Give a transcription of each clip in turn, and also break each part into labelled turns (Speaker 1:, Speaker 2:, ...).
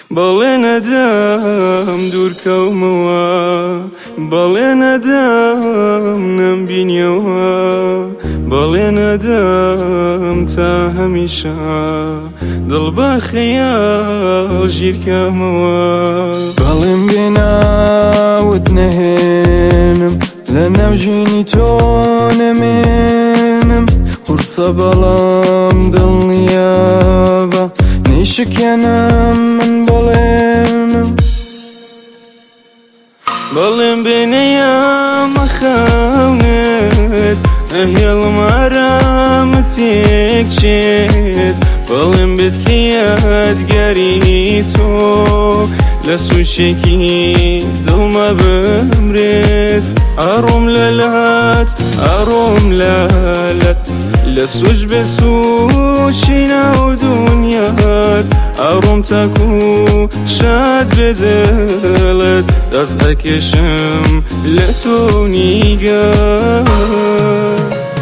Speaker 1: بەڵێ نەدەم دوورکەومەوە، بەڵێ نەدەم نەمبینیەوە، بەڵێ نەدەم تا هەمیشە دڵ بە خەیاڵ ژیرکەمەوە.
Speaker 2: بەڵێم بێناوت نەهێنم لە ناو ژینی تۆ نەمێنم، قورسە بەڵام دڵنیابە نەیشکێنم من بەڵێنم.
Speaker 1: بەڵێم بێنەیە مەخەونت ئەهێڵم ئارامت تێکچێت، بەڵێم بێت کە یادگاری تۆ لە سوچێکی دڵمە بمرێت. ئەڕۆم لەلات ئەڕۆم لەلات لە سوچ بێ سوچی ناو دونیات، ئەڕۆم تاکو شاد بێ دڵت دەست دەکێشم لە تۆ نیگات.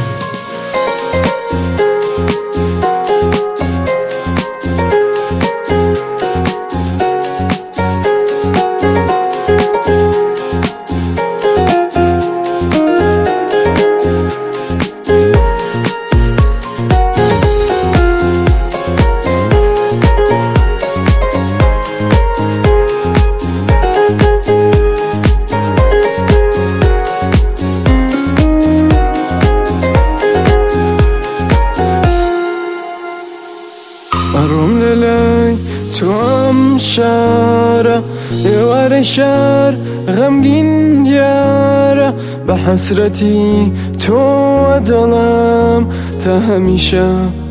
Speaker 2: ئەڕۆم لەلای تۆ ئەم شارە، ئێوارەی شار غەمگین دیارە، بە حەسرەتی تۆوە دڵم تا هەمیشە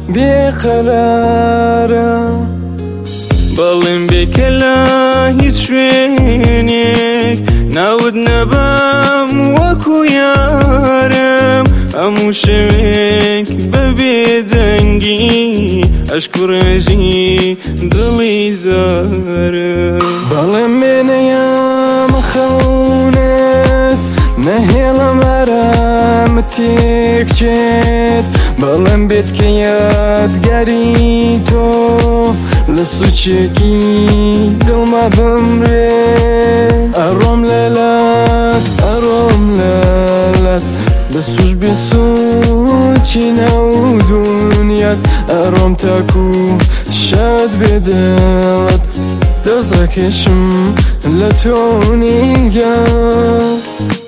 Speaker 2: بێقەرارە.
Speaker 1: بەڵێم بێکە لە هیچ شوێنێک ناود نەبەم وەکو یارم، هەموو شەوێک بە بێدەنگی ئەشک و ڕێژی دڵی زارم.
Speaker 2: بەڵێم بێنەیە مەخەونت نەهێڵم ئارامت تێکچێت، بەڵێم بێت کە یادگاری تۆ لە سوچێکی دڵمە بمرێت. ئەڕۆم لەلات ئەڕۆم لەلات لە سوچ بێ سوچی ناو دونیات، ئەڕۆم تاکو شاد بێ دڵت دەست دەکێشم لە تۆ نیگات.